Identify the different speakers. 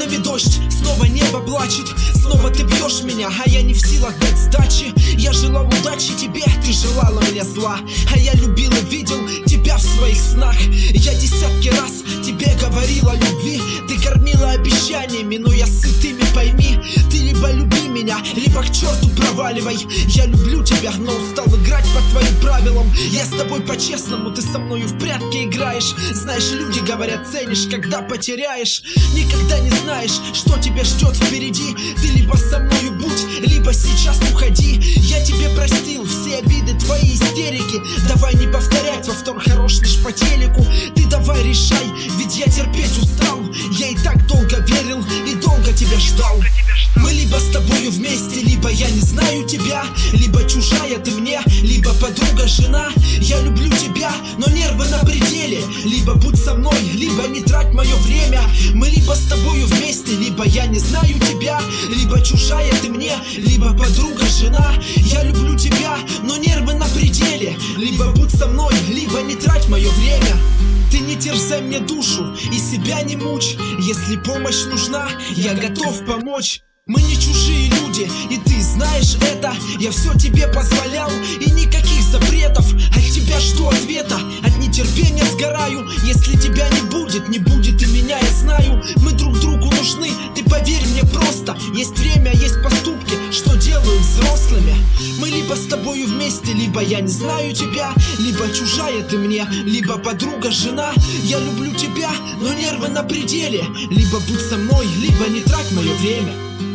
Speaker 1: нами дождь, снова небо плачет. Снова ты бьешь меня, а я не в силах дать сдачи. Я желал удачи тебе, ты желала мне зла. А я любил и видел тебя в своих снах. Я десятки раз тебе говорил о любви. Ты кормила обещаниями, но я сыт ими, пойми. Ты либо люби меня, либо к черту проваливай. Я люблю тебя, но устал играть по твоим правилам. Я с тобой по-честному, ты со мною в прятки играешь. Знаешь, люди говорят, ценишь, когда потеряешь. Никогда не знаешь, что тебя ждет впереди. Ты либо со мною будь, либо сейчас уходи. Я тебе простил все обиды, твои истерики. Давай не повторять, повтор хорош лишь по телеку. Ты давай решай, ведь я терпеть устал. Я и так долго верил и долго тебя ждал. Мы либо с тобою вместе, либо я не знаю тебя. Либо чужая ты мне, либо подруга, жена. Я люблю тебя, но нервы на пределе. Либо будь со мной, либо не трать мое время. Мы либо с тобою вместе, либо я не знаю тебя. Либо чужая ты мне, либо подруга, жена. Я люблю тебя, но нервы на пределе. Либо будь со мной, либо не трать мое время. Ты не терзай мне душу и себя не мучь. Если помощь нужна, я готов помочь. Мы не чужие люди, и ты знаешь это. Я все тебе позволял, и никаких запретов. От тебя жду ответа, от нетерпения сгораю. Если тебя не будет, не будет и меня, я знаю. Мы друг другу нужны, ты поверь мне просто. Есть время, есть поступки, что делают взрослыми. Мы либо с тобою вместе, либо я не знаю тебя. Либо чужая ты мне, либо подруга, жена. Я люблю тебя, но нервы на пределе. Либо будь со мной, либо не трать мое время.